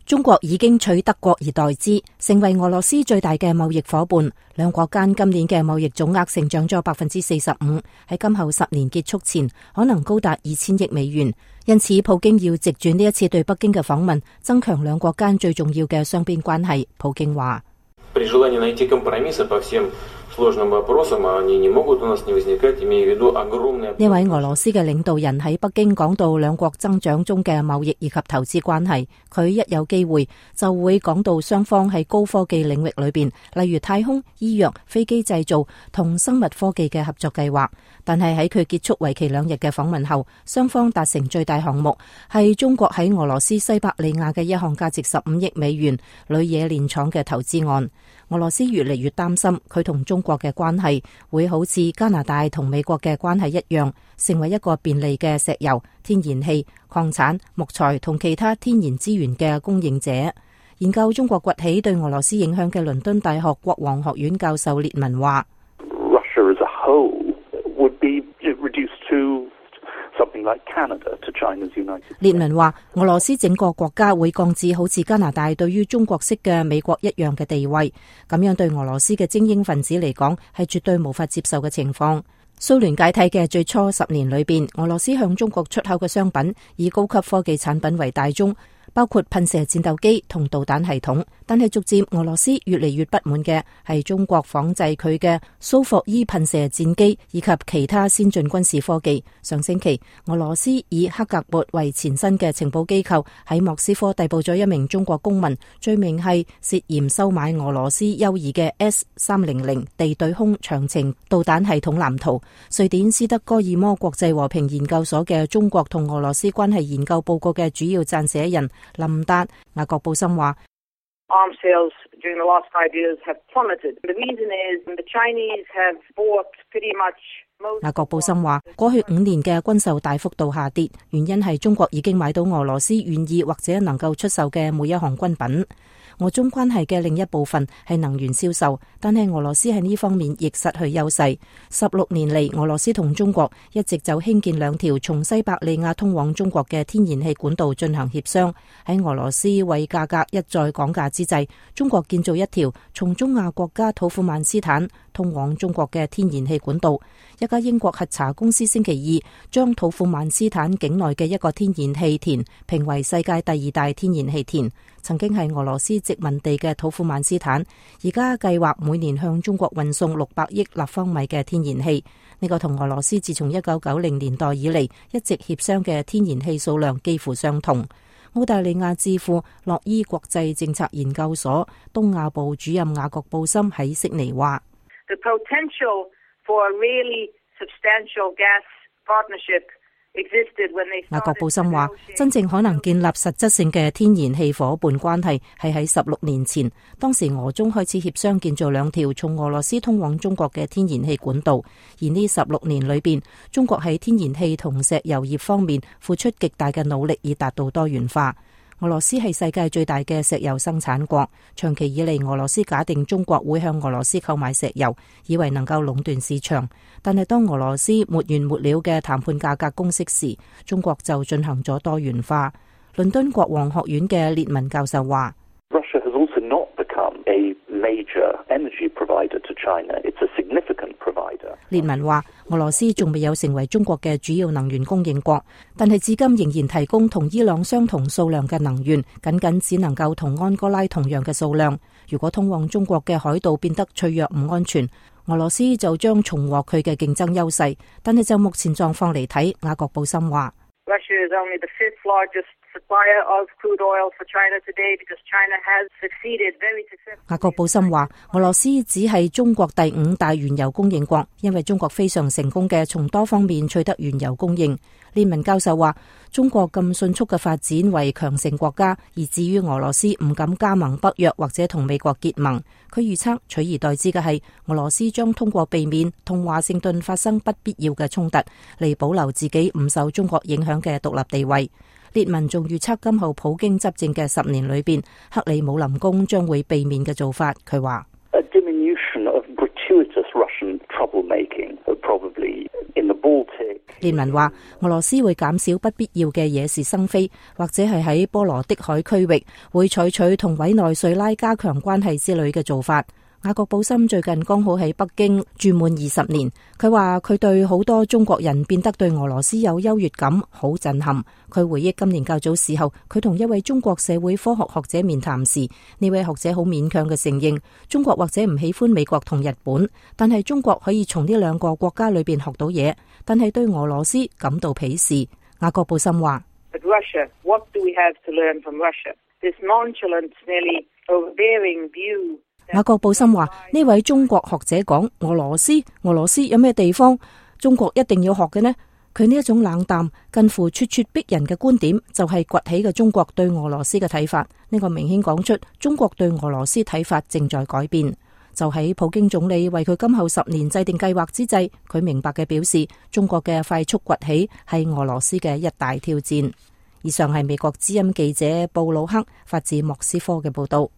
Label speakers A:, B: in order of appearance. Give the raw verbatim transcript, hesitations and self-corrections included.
A: 中國已經取德國而代之，成為俄羅斯最大嘅貿易夥伴。兩國間今年嘅貿易總額成長咗百分之四十五，喺今後十年結束前可能高達二千億美元。因此，普京要藉住呢一次對北京嘅訪問，增強兩國間最重要嘅雙邊關係。普京話：呢位俄羅斯嘅領導人喺北京講到兩國增長中嘅貿易以及投資關係，佢一有機會就會講到雙方喺高科技領域裏邊，例如太空、醫藥、飛機製造同生物科技嘅合作計劃。但係喺佢結束為期兩日嘅訪問後，雙方達成最大項目係中國喺俄羅斯西伯利亞嘅一項價值十五億美元鋁冶煉廠嘅投資案。俄羅斯越嚟越擔心佢同中國嘅關係會好似加拿大同美國嘅關係一樣，成為一個便利嘅石油、天然氣、礦產、木材同其他天然資源嘅供應者。研究中國崛起對俄羅斯影響嘅倫敦大學國王學院教授列文話：列文話，俄羅斯整個國家會降至好似加拿大對於中國式嘅美國一樣嘅地位，咁樣對俄羅斯嘅精英分子嚟講係絕對無法接受嘅情況。蘇聯解體嘅最初十年裏邊，俄羅斯向中國出口嘅商品以高級科技產品為大宗，包括噴射戰鬥機同導彈系統。但係逐漸俄羅斯越嚟越不滿嘅係中國仿製佢嘅蘇霍伊噴射戰機以及其他先進軍事科技。上星期，俄羅斯以克格勃為前身嘅情報機構喺莫斯科逮捕咗一名中國公民，罪名係涉嫌收買俄羅斯優異嘅 S 三零零地對空長程導彈系統藍圖。瑞典斯德哥爾摩國際和平研究所嘅中國同俄羅斯關係研究報告嘅主要撰寫人林達雅各布森話：Arms sales during the last five years have plummeted. The reason is the Chinese have bought pretty much most. 雅各布森話：過去五年嘅軍售大幅度下跌，原因係中國已經買到俄羅斯願意或者能夠出售嘅每一項軍品。俄中關係嘅另一部分係能源銷售，但係俄羅斯喺呢方面亦失去優勢。十六年嚟，俄羅斯同中國一直就興建兩條從西伯利亞通往中國嘅天然氣管道進行協商。喺俄羅斯為價格一再講價之際，中國建造一條從中亞國家土庫曼斯坦通往中國嘅天然氣管道。一家英國核查公司星期二將土庫曼斯坦境內嘅一個天然氣田評為世界第二大天然氣田。曾經係俄羅斯殖民地嘅土庫曼斯坦，而家計劃每年向中國運送六百億立方米嘅天然氣。呢個同俄羅斯自從一九九零年代以嚟一直協商嘅天然氣數量幾乎相同。澳大利亞智庫洛伊國際政策研究所東亞部主任雅各布森喺悉尼話：The potential for a really substantial gas partnership。雅各布森話：真正可能建立實質性嘅天然氣夥伴關係係喺十六年前，當時俄中開始協商建造兩條從俄羅斯通往中國嘅天然氣管道。而呢十六年裏邊，中國喺天然氣同石油業方面付出極大嘅努力，以達到多元化。俄羅斯係世界最大嘅石油生產國，長期以嚟俄羅斯假定中國會向俄羅斯購買石油，以為能夠壟斷市場。但係當俄羅斯沒完沒了嘅談判價格公式時，中國就進行咗多元化。倫敦國王學院嘅列文教授話：列文話，俄羅斯仲未有成為中國嘅主要能源供應國，但係至今仍然提供同伊朗相同數量嘅能源，僅僅只能夠同安哥拉同樣嘅數量。如果通往中國嘅海道變得脆弱唔安全，俄羅斯就將重獲佢嘅競爭優勢。但係就目前狀況嚟睇，雅各布森話：雅各布森話，俄羅斯只係中國第五大原油供應國，因為中國非常成功嘅從多方面取得原油供應。列文教授話，中國咁迅速嘅發展為強盛國家，而至於俄羅斯唔敢加盟北約或者同美國結盟。佢預測取而代之嘅係俄羅斯將通過避免同華盛頓發生不必要嘅衝突，嚟保留自己唔受中國影響嘅獨立地位。列文仲預測今後普京執政嘅十年裏邊，克里姆林宮將會避免嘅做法。佢話： 列文話，俄羅斯會減少不必要嘅惹是生非，或者係喺波羅的海區域會採取同委內瑞拉加強關係之類嘅做法。雅各布森最近剛好喺北京住滿二十年，佢話佢對好多中國人變得對俄羅斯有優越感好震撼。佢回憶今年較早時候，佢同一位中國社會科學學者面談時，呢位學者好勉強嘅承認，中國或者唔喜歡美國同日本，但係中國可以從呢兩個國家裏邊學到嘢，但係對俄羅斯感到鄙視。雅各布森話
B: ：But Russia, what do we have to learn from Russia? This nonchalant, nearly overbearing view.
A: 雅各布森話：呢位中國學者講俄羅斯，俄羅斯有咩地方中國一定要學嘅呢？佢呢一種冷淡、近乎咄咄逼人嘅觀點，就係崛起嘅中國對俄羅斯嘅睇法。呢個明顯講出中國對俄羅斯睇法正在改變。就喺普京總理為佢今後十年制定計劃之際，佢明白嘅表示，中國嘅快速崛起係俄羅斯嘅一大挑戰。以上係美國之音記者布魯克發自莫斯科嘅報道。